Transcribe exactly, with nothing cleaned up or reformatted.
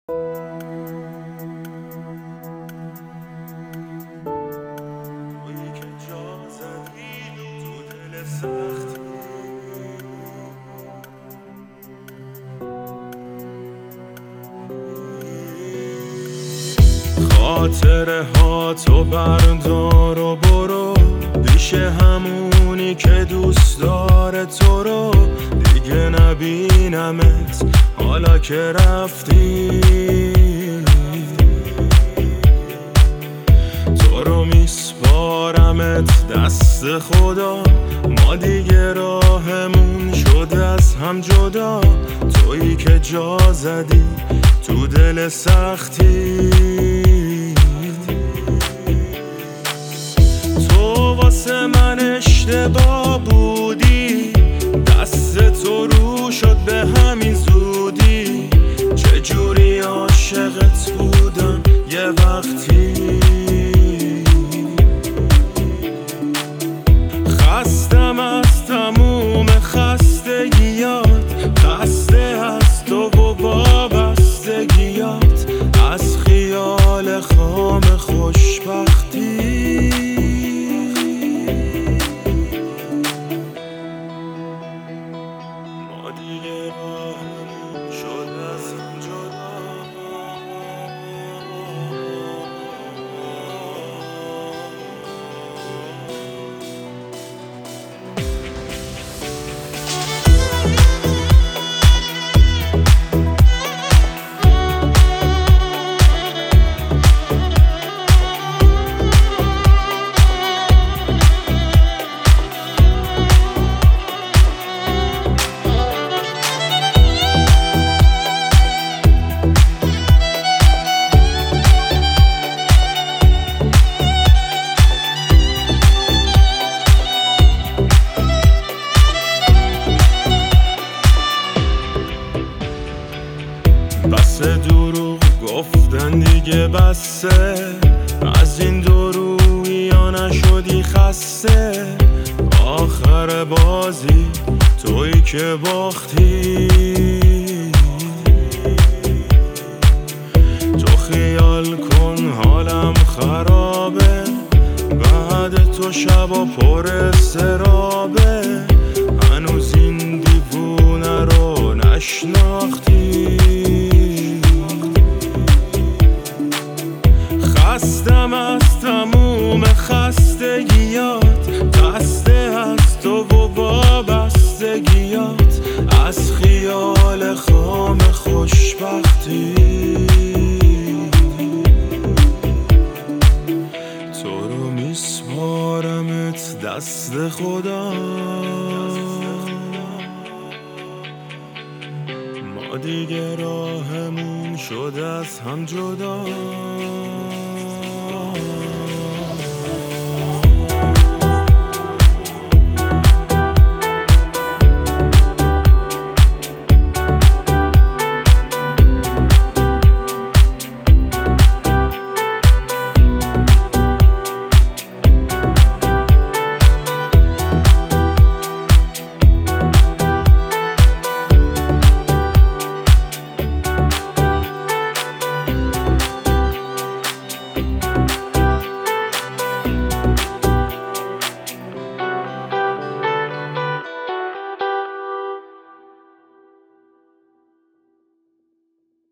خاطره ها تو بردار و برو پیش همونی که دوست داره تو رو، دیگه نبینمت حالا که رفتی. تو رو میسپارمت دست خدا، ما دیگه راهمون شده از هم جدا. تویی که جا زدی تو دل سختی، تو واسه من اشتباه بودی، دست تو رو شد به همین زودی. چجوری عاشقت بودم یه وقتی، خستم از تموم خستگیات، خسته از تو و وابستگیات، از خیال خام خوشبختی. ما دیگه راهمون شد از هم جدا. بس دروغ گفتن دیگه بسه، از این دروغیا نشدی خسته. آخر بازی تویی که باختی، تو خیال کن حالم خرابه، بعد تو شبا پر استرابه. هنوز این دیوونه رو نشناختی، خستم از تموم خستگیات، خسته از تو و وابستگیات، از خیال خام خوشبختی. تو رو میسپارمت دست خدا، ما دیگه راهمون شد از هم جدا.